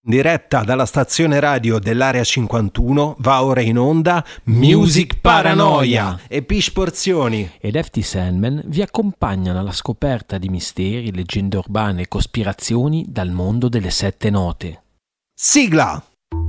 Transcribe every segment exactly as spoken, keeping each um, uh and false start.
Diretta dalla stazione radio dell'Area cinquantuno va ora in onda Music Paranoia e Pish Porzioni ed F T Sandman vi accompagnano alla scoperta di misteri, leggende urbane e cospirazioni dal mondo delle sette note. Sigla!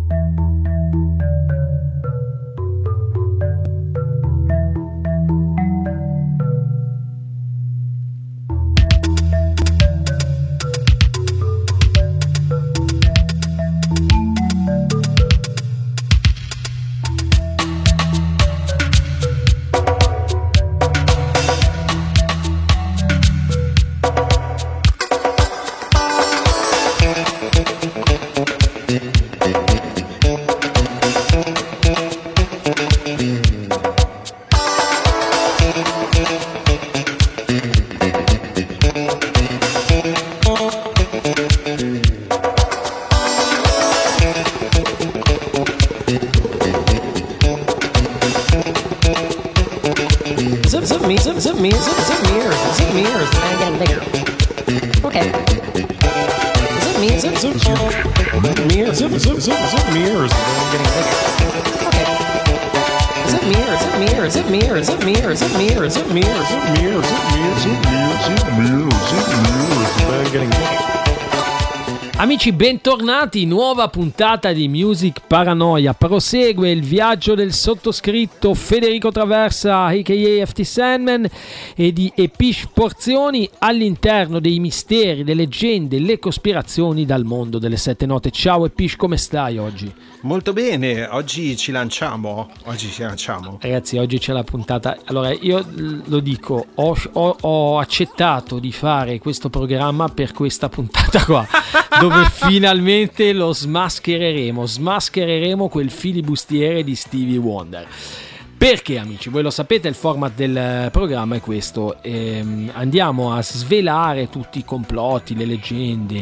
Amici, bentornati, nuova puntata di Music Paranoia. Prosegue il viaggio del sottoscritto Federico Traversa, a k a. F T Sandman, e di Pish Porzioni all'interno dei misteri, le leggende, le cospirazioni dal mondo delle sette note. Ciao Pish, come stai oggi? Molto bene, oggi ci lanciamo, oggi ci lanciamo. Ragazzi, oggi c'è la puntata. Allora, io lo dico, ho, ho, ho accettato di fare questo programma per questa puntata qua, dove finalmente lo smaschereremo, smaschereremo quel filibustiere di Stevie Wonder. Perché, amici, voi lo sapete, il format del programma è questo, ehm, andiamo a svelare tutti i complotti, le leggende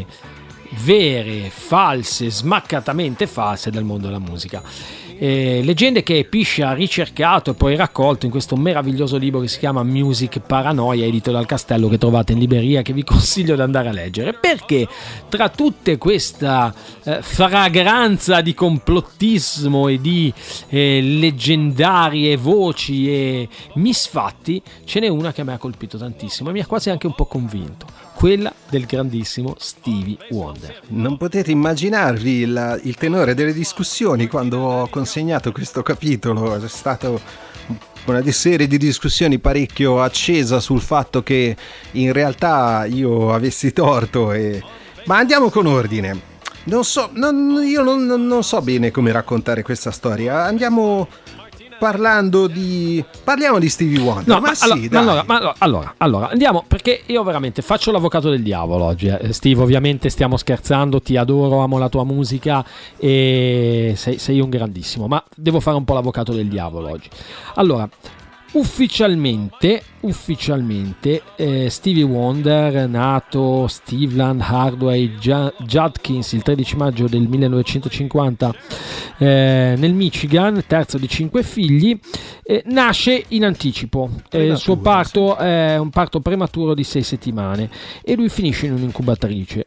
vere, false, smaccatamente false del mondo della musica. Eh, leggende che Pish ha ricercato e poi raccolto in questo meraviglioso libro che si chiama Music Paranoia, edito dal Castello, che trovate in libreria, che vi consiglio di andare a leggere, perché tra tutte questa eh, fragranza di complottismo e di eh, leggendarie voci e misfatti, ce n'è una che mi ha colpito tantissimo e mi ha quasi anche un po' convinto, quella del grandissimo Stevie Wonder. Non potete immaginarvi il, il tenore delle discussioni quando ho consegnato questo capitolo. È stato una serie di discussioni parecchio accesa sul fatto che in realtà io avessi torto, e... ma andiamo con ordine. Non so, non, io non, non so bene come raccontare questa storia. Andiamo... parlando di parliamo di Stevie Wonder. No, ma, ma, sì, allora, dai. allora, ma allora, allora andiamo, perché io veramente faccio l'avvocato del diavolo oggi, eh. Steve, ovviamente stiamo scherzando, ti adoro, amo la tua musica e sei, sei un grandissimo, ma devo fare un po' l'avvocato del diavolo oggi. Allora, ufficialmente ufficialmente eh, Stevie Wonder, nato Steveland Hardway Judkins il tredici maggio del millenovecentocinquanta eh, nel Michigan, terzo di cinque figli, eh, nasce in anticipo. Eh, il suo parto è un parto prematuro di sei settimane e lui finisce in un'incubatrice.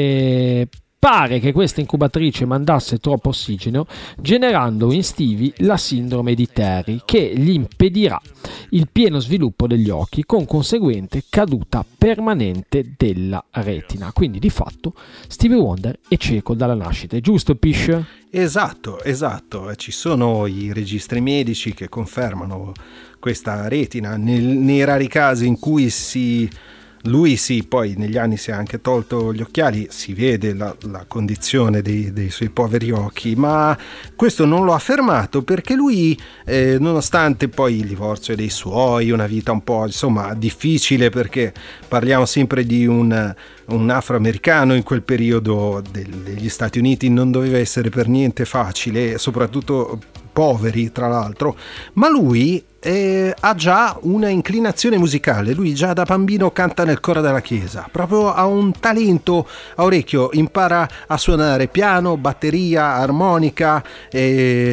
E pare che questa incubatrice mandasse troppo ossigeno, generando in Stevie la sindrome di Terry, che gli impedirà il pieno sviluppo degli occhi, con conseguente caduta permanente della retina. Quindi di fatto Stevie Wonder è cieco dalla nascita, è giusto, Pish? Esatto, esatto. Ci sono i registri medici che confermano questa retina. Nel, nei rari casi in cui si... lui sì, poi negli anni si è anche tolto gli occhiali, si vede la, la condizione dei, dei suoi poveri occhi, ma questo non lo ha fermato, perché lui, eh, nonostante poi il divorzio dei suoi, una vita un po' insomma difficile, perché parliamo sempre di un, un afroamericano in quel periodo del, degli Stati Uniti, non doveva essere per niente facile, soprattutto poveri tra l'altro, ma lui eh, ha già una inclinazione musicale. Lui già da bambino canta nel coro della chiesa, proprio ha un talento a orecchio, impara a suonare piano, batteria, armonica, e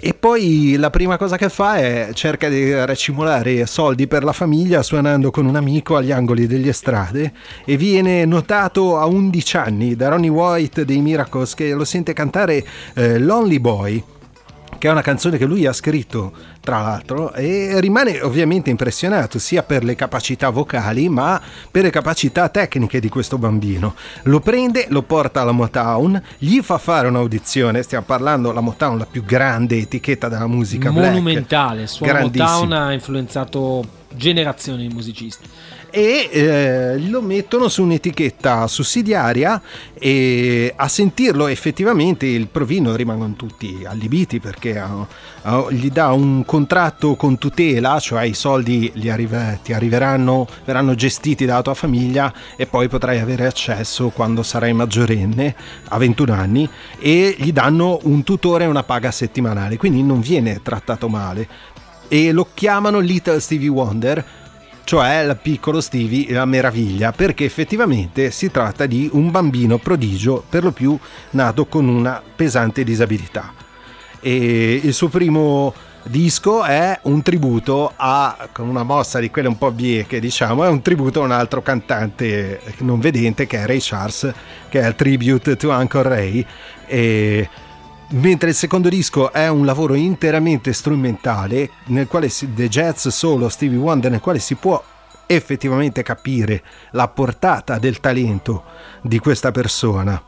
E poi la prima cosa che fa è cerca di racimolare soldi per la famiglia suonando con un amico agli angoli delle strade, e viene notato a undici anni da Ronnie White dei Miracles, che lo sente cantare eh, Lonely Boy, che è una canzone che lui ha scritto tra l'altro, e rimane ovviamente impressionato sia per le capacità vocali ma per le capacità tecniche di questo bambino. Lo prende, lo porta alla Motown, gli fa fare un'audizione, stiamo parlando della Motown, la più grande etichetta della musica monumentale, black, su Motown ha influenzato generazioni di musicisti, e eh, lo mettono su un'etichetta sussidiaria, e a sentirlo effettivamente il provino rimangono tutti allibiti, perché uh, uh, gli dà un contratto con tutela, cioè i soldi gli arriva, ti arriveranno, verranno gestiti dalla tua famiglia e poi potrai avere accesso quando sarai maggiorenne a ventuno anni, e gli danno un tutore e una paga settimanale, quindi non viene trattato male, e lo chiamano Little Stevie Wonder, cioè il piccolo Stevie, la meraviglia, perché effettivamente si tratta di un bambino prodigio, per lo più nato con una pesante disabilità. E il suo primo disco è un tributo a, con una mossa di quelle un po' bieche, diciamo, è un tributo a un altro cantante non vedente, che è Ray Charles, che è il Tribute to Uncle Ray, e mentre il secondo disco è un lavoro interamente strumentale, nel quale si, The Jazz Solo Stevie Wonder, nel quale si può effettivamente capire la portata del talento di questa persona,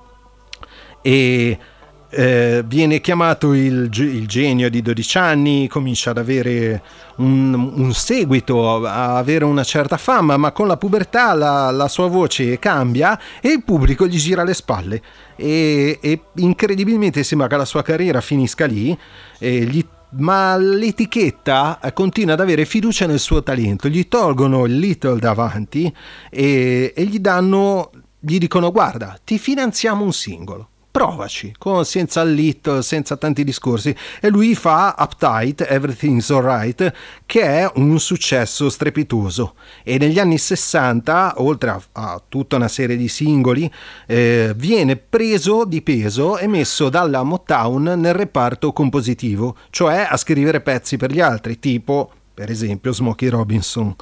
e eh, viene chiamato il, il genio di dodici anni, comincia ad avere un, un seguito, a avere una certa fama, ma con la pubertà la, la sua voce cambia e il pubblico gli gira le spalle, e, e incredibilmente sembra che la sua carriera finisca lì, e gli ma l'etichetta continua ad avere fiducia nel suo talento, gli tolgono il Little davanti e, e gli danno, gli dicono: guarda, ti finanziamo un singolo, provaci, con, senza il Little, senza tanti discorsi, e lui fa Uptight, Everything's Alright, che è un successo strepitoso, e negli anni sessanta, oltre a, a tutta una serie di singoli, eh, viene preso di peso e messo dalla Motown nel reparto compositivo, cioè a scrivere pezzi per gli altri, tipo per esempio Smokey Robinson.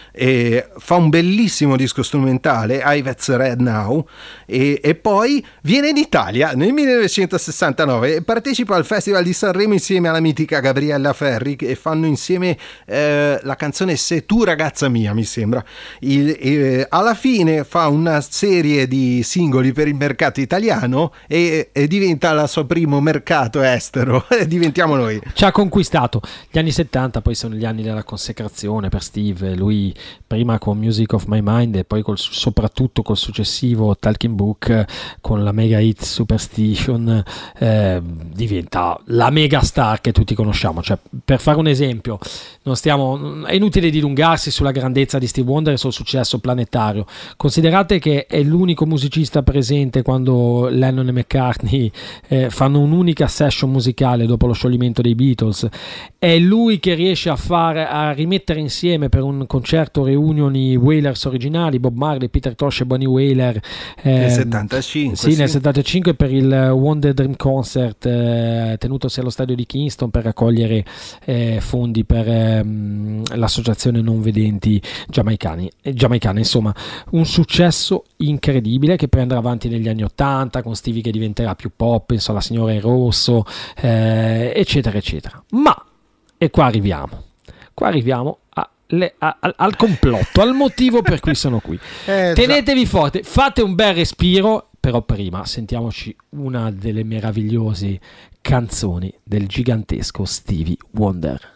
E fa un bellissimo disco strumentale, Ivet's Red Now, e, e poi viene in Italia nel millenovecentosessantanove e partecipa al Festival di Sanremo insieme alla mitica Gabriella Ferri, e fanno insieme eh, la canzone Se tu ragazza mia, mi sembra. Il, eh, alla fine fa una serie di singoli per il mercato italiano e, e diventa il suo primo mercato estero e diventiamo noi. Ci ha conquistato. Gli anni settanta poi sono gli anni della consacrazione per Steve, lui prima con Music of My Mind e poi col, soprattutto col successivo Talking Book, con la mega hit Superstition, eh, diventa la mega star che tutti conosciamo. Cioè, per fare un esempio, non stiamo, è inutile dilungarsi sulla grandezza di Steve Wonder e sul successo planetario. Considerate che è l'unico musicista presente quando Lennon e McCartney eh, fanno un'unica session musicale dopo lo scioglimento dei Beatles. È lui che riesce a fare a rimettere insieme per un concerto reunion i Wailers originali, Bob Marley, Peter Tosh e Bunny Wailer, eh, nel settantacinque, sì, sì. nel settantacinque per il Wonder Dream Concert eh, tenutosi allo stadio di Kingston per raccogliere eh, fondi per ehm, l'associazione non vedenti giamaicani, eh, giamaicana. Insomma, un successo incredibile che poi andrà avanti negli anni ottanta con Stevie che diventerà più pop, penso alla Signora in Rosso, eh, eccetera eccetera. Ma e qua arriviamo qua arriviamo a Le, a, a, al complotto, al motivo per cui sono qui. Eh, Tenetevi già. forte, fate un bel respiro, però prima sentiamoci una delle meravigliose canzoni del gigantesco Stevie Wonder.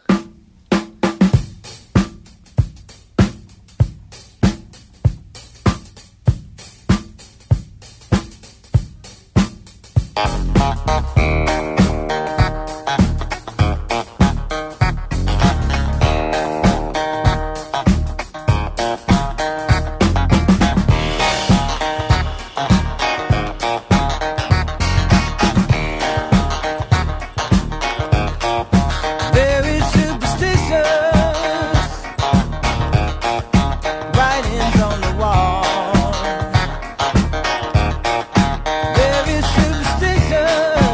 Very superstitious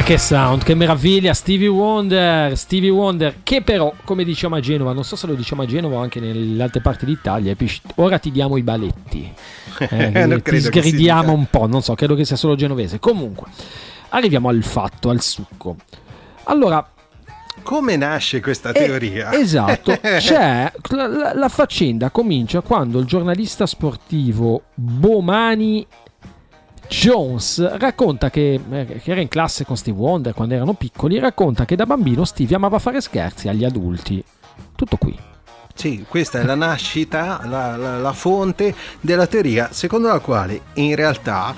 che sound, che meraviglia, Stevie Wonder, Stevie Wonder, che però, come diciamo a Genova, non so se lo diciamo a Genova o anche nelle altre parti d'Italia, ora ti diamo i baletti, eh, ti sgridiamo un po', non so, credo che sia solo genovese. Comunque, arriviamo al fatto, al succo. Allora, come nasce questa teoria? Eh, esatto, c'è la, la, la faccenda comincia quando il giornalista sportivo Bomani Jones racconta che, eh, che era in classe con Steve Wonder quando erano piccoli, racconta che da bambino Stevie amava fare scherzi agli adulti. Tutto qui. Sì, questa è la nascita, la, la, la fonte della teoria secondo la quale in realtà,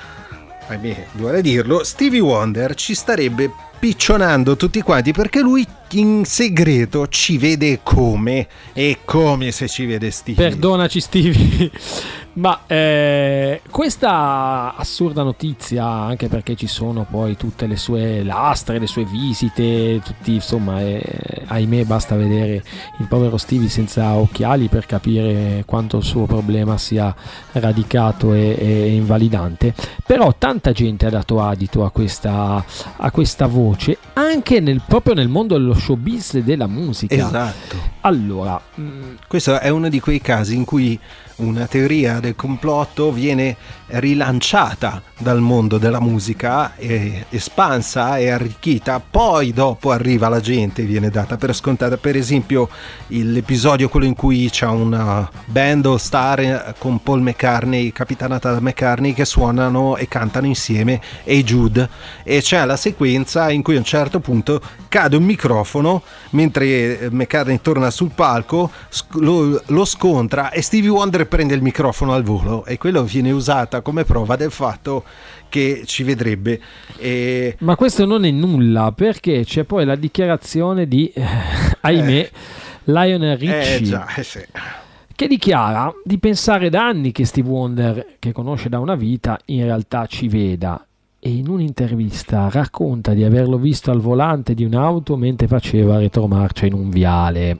ahimè, dovrei dirlo, Stevie Wonder ci starebbe piccionando tutti quanti perché lui in segreto ci vede come e come se ci vede Stevie. Perdonaci Stevie. Ma eh, questa assurda notizia, anche perché ci sono poi tutte le sue lastre, le sue visite, tutti, insomma, eh, ahimè basta vedere il povero Stevie senza occhiali per capire quanto il suo problema sia radicato e, e invalidante. Però tanta gente ha dato adito a questa, a questa voce anche nel, proprio nel mondo dello showbiz e della musica. Esatto. Allora, mh, questo è uno di quei casi in cui una teoria del complotto viene rilanciata dal mondo della musica, e espansa e arricchita, poi dopo arriva la gente, viene data per scontata. Per esempio l'episodio quello in cui c'è una band all star con Paul McCartney, capitanata da McCartney, che suonano e cantano insieme Hey Jude, e c'è la sequenza in cui a un certo punto cade un microfono mentre McCartney torna sul palco, lo, lo scontra e Stevie Wonder prende il microfono al volo, e quello viene usata come prova del fatto che ci vedrebbe. E... ma questo non è nulla, perché c'è poi la dichiarazione di eh, ahimè eh, Lionel Richie, eh, già, eh sì. che dichiara di pensare da anni che Steve Wonder, che conosce da una vita, in realtà ci veda, e in un'intervista racconta di averlo visto al volante di un'auto mentre faceva retromarcia in un viale.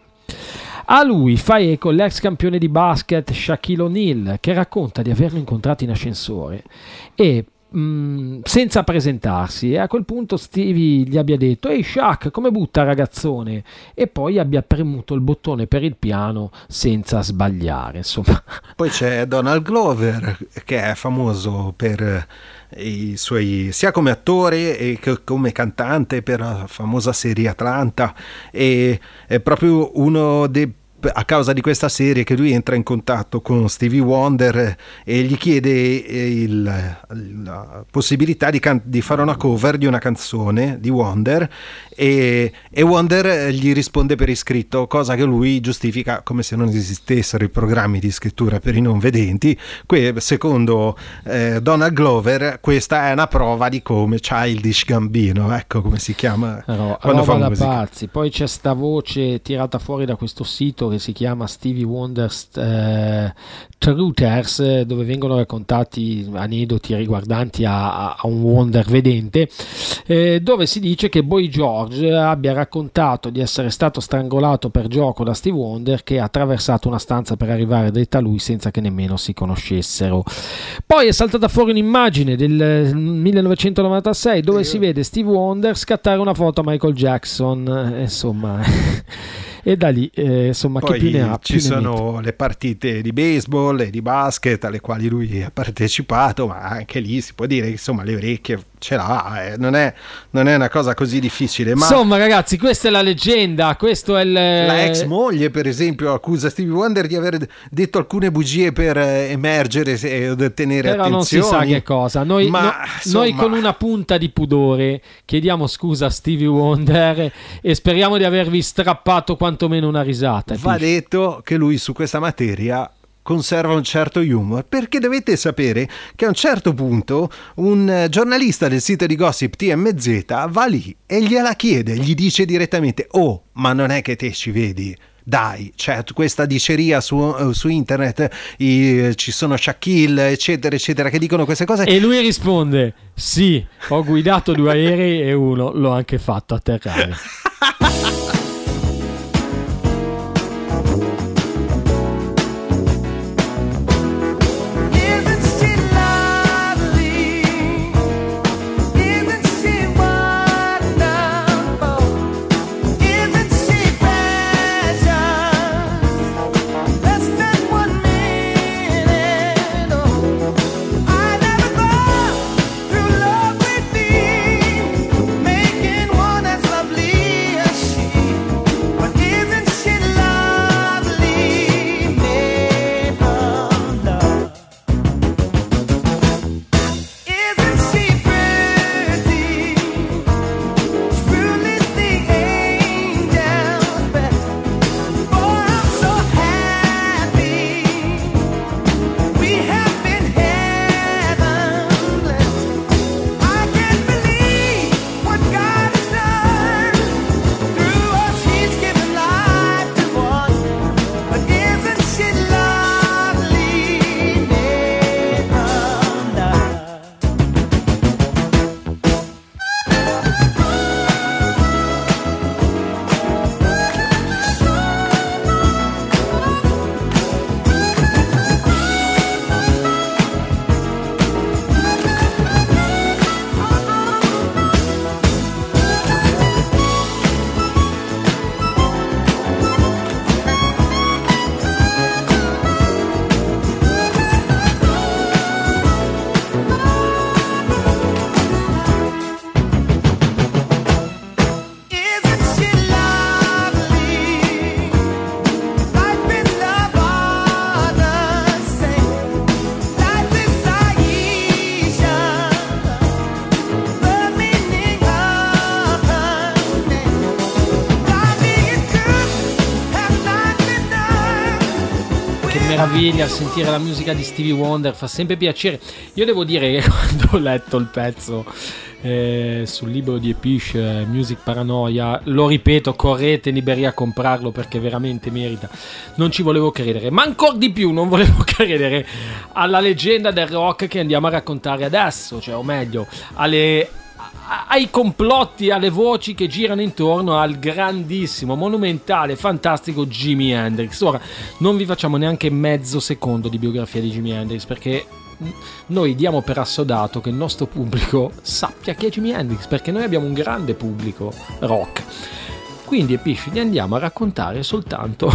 A lui fa eco l'ex campione di basket Shaquille O'Neal, che racconta di averlo incontrato in ascensore e mh, senza presentarsi, e a quel punto Stevie gli abbia detto «Ehi Shaq, come butta ragazzone?» e poi abbia premuto il bottone per il piano senza sbagliare, insomma. Poi c'è Donald Glover, che è famoso per i suoi, sia come attore e come cantante, per la famosa serie Atlanta, e è proprio uno dei, a causa di questa serie, che lui entra in contatto con Stevie Wonder e gli chiede il, la possibilità di, can- di fare una cover di una canzone di Wonder, e, e Wonder gli risponde per iscritto, cosa che lui giustifica come se non esistessero i programmi di scrittura per i non vedenti. Que- secondo eh, Donald Glover questa è una prova di come Childish Gambino, ecco come si chiama, no, quando fa da musica. Pazzi. Poi c'è sta voce tirata fuori da questo sito che si chiama Stevie Wonder's eh, Truthers, dove vengono raccontati aneddoti riguardanti a, a un Wonder vedente, eh, dove si dice che Boy George abbia raccontato di essere stato strangolato per gioco da Steve Wonder, che ha attraversato una stanza per arrivare dritta a lui senza che nemmeno si conoscessero. Poi è saltata fuori un'immagine del millenovecentonovantasei dove si vede Steve Wonder scattare una foto a Michael Jackson, insomma. E da lì, eh, insomma, poi che più ne ha, ci più sono ne le partite di baseball e di basket alle quali lui ha partecipato, ma anche lì si può dire che insomma le orecchie ce l'ha, eh. non, è, non è una cosa così difficile. Ma insomma, ragazzi, questa è la leggenda, questo è il... la ex moglie, per esempio, accusa Stevie Wonder di aver detto alcune bugie per emergere e ottenere però attenzioni. Non si sa che cosa. Noi, ma, no, insomma... noi con una punta di pudore chiediamo scusa a Stevie Wonder e speriamo di avervi strappato quantomeno una risata. Va Tiff. detto che lui su questa materia conserva un certo humor, perché dovete sapere che a un certo punto un giornalista del sito di gossip T M Z va lì e gliela chiede, gli dice direttamente: oh, ma non è che te ci vedi? Dai, c'è questa diceria su, su internet, i, ci sono Shaquille eccetera eccetera che dicono queste cose, e lui risponde: sì, ho guidato due aerei e uno l'ho anche fatto atterrare. meraviglia sentire la musica di Stevie Wonder, fa sempre piacere. Io devo dire che quando ho letto il pezzo eh, sul libro di Epish, eh, Music Paranoia, lo ripeto, correte in Liberia a comprarlo perché veramente merita. Non ci volevo credere, ma ancora di più non volevo credere alla leggenda del rock che andiamo a raccontare adesso, cioè o meglio alle ai complotti, alle voci che girano intorno al grandissimo, monumentale, fantastico Jimi Hendrix. Ora non vi facciamo neanche mezzo secondo di biografia di Jimi Hendrix, perché noi diamo per assodato che il nostro pubblico sappia chi è Jimi Hendrix, perché noi abbiamo un grande pubblico rock. Quindi Epish, gli andiamo a raccontare soltanto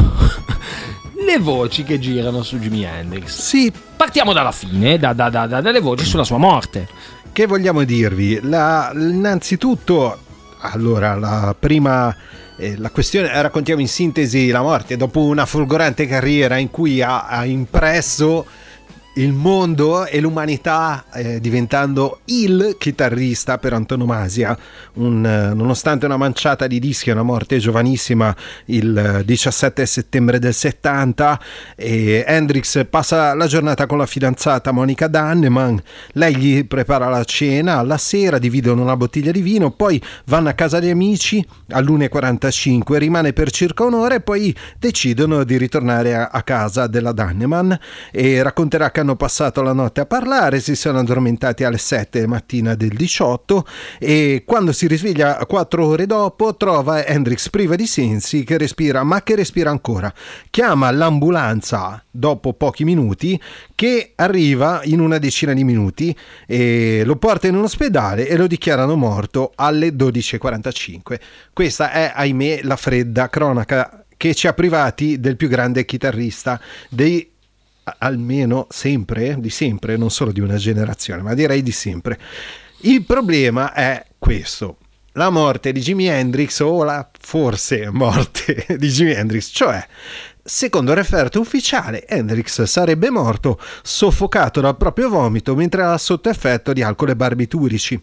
le voci che girano su Jimi Hendrix. Sì, partiamo dalla fine, da, da, da, da, dalle voci sulla sua morte. Che vogliamo dirvi? La, innanzitutto, allora, la prima eh, la questione, raccontiamo in sintesi la morte dopo una folgorante carriera in cui ha, ha impresso il mondo e l'umanità, eh, diventando il chitarrista per antonomasia. Un, eh, nonostante una manciata di dischi, una morte giovanissima il diciassette settembre del settanta, e Hendrix passa la giornata con la fidanzata Monica Dannemann. Lei gli prepara la cena, alla sera dividono una bottiglia di vino, poi vanno a casa di amici all'una e quarantacinque, rimane per circa un'ora e poi decidono di ritornare a, a casa della Dannemann, e racconterà che hanno passato la notte a parlare, si sono addormentati alle sette mattina del diciotto, e quando si risveglia quattro ore dopo trova Hendrix priva di sensi, che respira, ma che respira ancora. Chiama l'ambulanza dopo pochi minuti, che arriva in una decina di minuti, e lo porta in un ospedale e lo dichiarano morto alle dodici e quarantacinque. Questa è, ahimè, la fredda cronaca che ci ha privati del più grande chitarrista dei, almeno sempre, di sempre, non solo di una generazione, ma direi di sempre. Il problema è questo: la morte di Jimi Hendrix, o la forse morte di Jimi Hendrix, cioè, secondo il referto ufficiale, Hendrix sarebbe morto soffocato dal proprio vomito mentre era sotto effetto di alcol e barbiturici.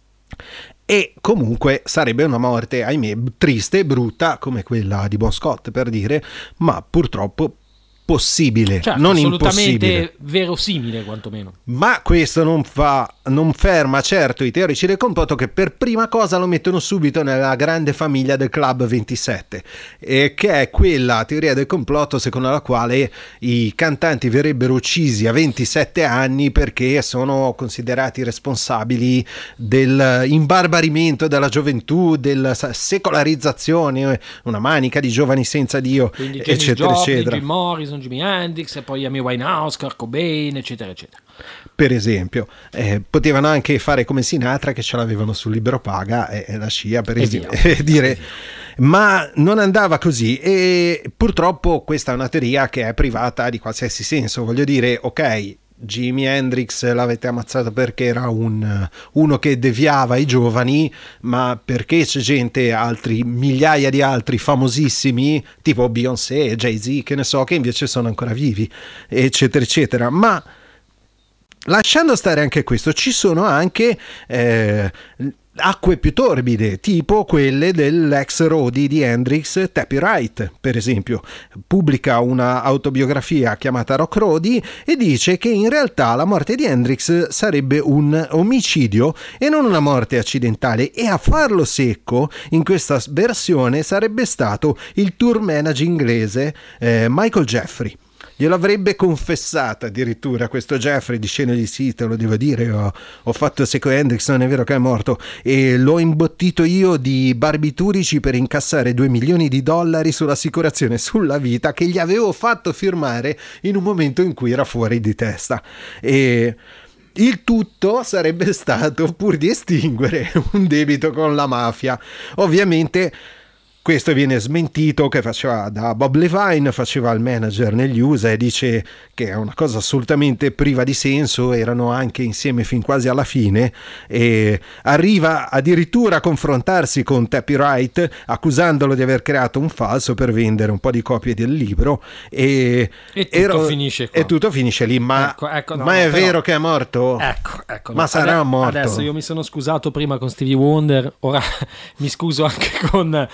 E comunque sarebbe una morte, ahimè, triste e brutta come quella di Bon Scott, per dire, ma purtroppo possibile, certo, non assolutamente impossibile, verosimile quantomeno. Ma questo non fa, non ferma certo i teorici del complotto, che per prima cosa lo mettono subito nella grande famiglia del Club ventisette, e che è quella teoria del complotto secondo la quale i cantanti verrebbero uccisi a ventisette anni perché sono considerati responsabili del imbarbarimento della gioventù, della secolarizzazione, una manica di giovani senza Dio, quindi eccetera Joplin, eccetera. Jim Morrison, Jimi Hendrix, e poi Amy Winehouse, Kurt Cobain, eccetera eccetera. Per esempio, eh, potevano anche fare come Sinatra, che ce l'avevano sul libro paga, e, e la scia, per esempio, e dire, ma non andava così, e purtroppo questa è una teoria che è privata di qualsiasi senso. Voglio dire, ok, Jimi Hendrix l'avete ammazzato perché era un, uno che deviava i giovani, ma perché c'è gente, altri migliaia di altri famosissimi tipo Beyoncé, Jay-Z, che ne so, che invece sono ancora vivi, eccetera eccetera. Ma lasciando stare anche questo, ci sono anche eh, acque più torbide, tipo quelle dell'ex roadie di Hendrix, Tappy Wright, per esempio. Pubblica una autobiografia chiamata Rock Roadie e dice che in realtà la morte di Hendrix sarebbe un omicidio e non una morte accidentale, e a farlo secco in questa versione sarebbe stato il tour manager inglese eh, Michael Jeffrey. Glielo avrebbe confessato addirittura questo Jeffrey, dicendogli: sì, te lo devo dire, ho, ho fatto secco Hendrix, non è vero che è morto, e l'ho imbottito io di barbiturici per incassare due milioni di dollari sull'assicurazione sulla vita che gli avevo fatto firmare in un momento in cui era fuori di testa. E il tutto sarebbe stato pur di estinguere un debito con la mafia. Ovviamente questo viene smentito, che faceva da Bob Levine, faceva il manager negli U S A, e dice che è una cosa assolutamente priva di senso. Erano anche insieme fin quasi alla fine, e arriva addirittura a confrontarsi con Tappy Wright accusandolo di aver creato un falso per vendere un po' di copie del libro, e, e tutto ero, finisce qua. E tutto finisce lì. Ma, ecco, ecco, no, ma è però, vero che è morto? Ecco, ecco, ma no. sarà Ade- morto? Adesso io mi sono scusato prima con Stevie Wonder, ora mi scuso anche con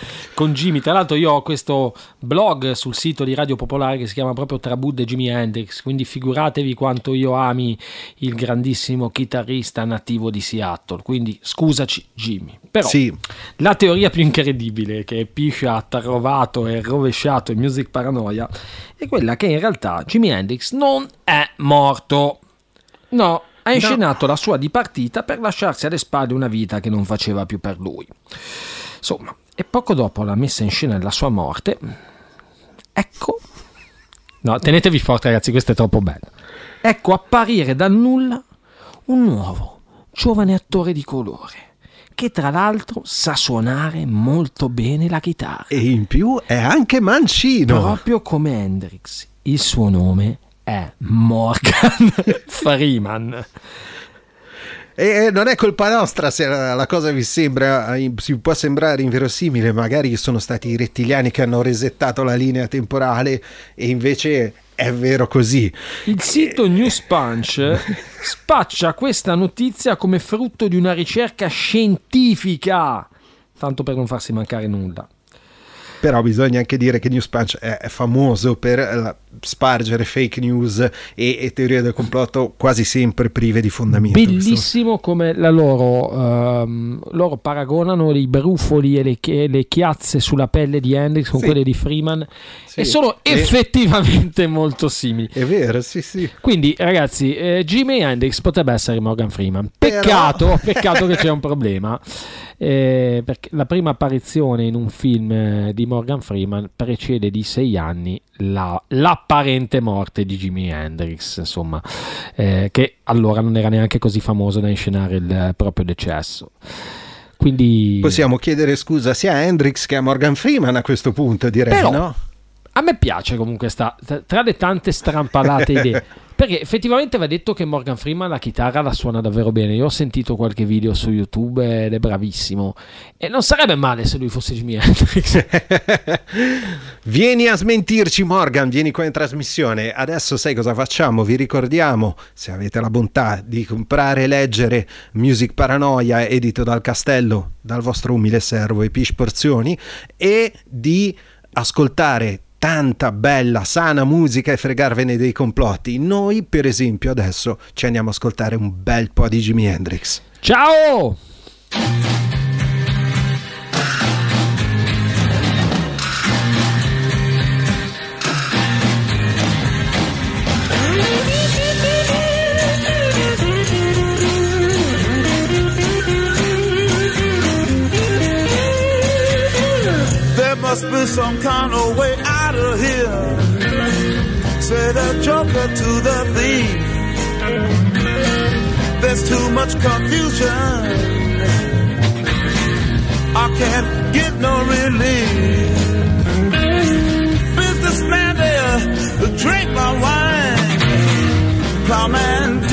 con Jimmy. Tra l'altro io ho questo blog sul sito di Radio Popolare che si chiama proprio Trabud e Jimi Hendrix, quindi figuratevi quanto io ami il grandissimo chitarrista nativo di Seattle, quindi scusaci Jimmy. Però sì. La teoria più incredibile che Piscia ha trovato e rovesciato in Music Paranoia è quella che in realtà Jimi Hendrix non è morto. No, ha inscenato no. la sua dipartita per lasciarsi alle spalle una vita che non faceva più per lui. Insomma, e poco dopo la messa in scena della sua morte, ecco, no, tenetevi forte ragazzi, questo è troppo bello, ecco apparire dal nulla un nuovo, giovane attore di colore, che tra l'altro sa suonare molto bene la chitarra. E in più è anche mancino. Proprio come Hendrix, il suo nome è Morgan Freeman. E non è colpa nostra se la cosa vi sembra, si può sembrare inverosimile, magari sono stati i rettiliani che hanno resettato la linea temporale e invece è vero così. Il sito News Punch spaccia questa notizia come frutto di una ricerca scientifica, tanto per non farsi mancare nulla. Però bisogna anche dire che News Punch è famoso per spargere fake news e, e teorie del complotto quasi sempre prive di fondamento. Bellissimo come la loro um, loro paragonano i brufoli e le, le chiazze sulla pelle di Hendrix con sì. quelle di Freeman sì. e sono e... effettivamente molto simili. È vero, sì sì. Quindi ragazzi, eh, Jimi Hendrix potrebbe essere Morgan Freeman. Peccato, Però... peccato che c'è un problema. Eh, perché la prima apparizione in un film eh, di Morgan Freeman precede di sei anni la, l'apparente morte di Jimi Hendrix, insomma, eh, che allora non era neanche così famoso da inscenare il proprio decesso. Quindi possiamo chiedere scusa sia a Hendrix che a Morgan Freeman a questo punto, direi. Però, no? A me piace comunque sta, tra le tante strampalate idee, perché effettivamente va detto che Morgan Freeman la chitarra la suona davvero bene. Io ho sentito qualche video su YouTube ed è bravissimo, e non sarebbe male se lui fosse Jimi Hendrix. Vieni a smentirci Morgan, vieni qua in trasmissione. Adesso sai cosa facciamo? Vi ricordiamo, se avete la bontà di comprare e leggere Music Paranoia edito dal Castello, dal vostro umile servo Epish Porzioni, e di ascoltare tanta bella, sana musica e fregarvene dei complotti. Noi, per esempio, adesso ci andiamo a ascoltare un bel po' di Jimi Hendrix. Ciao! Must be some kind of way out of here, said a joker to the thief. There's too much confusion, I can't get no relief. Businessman there, drink my wine. Plowman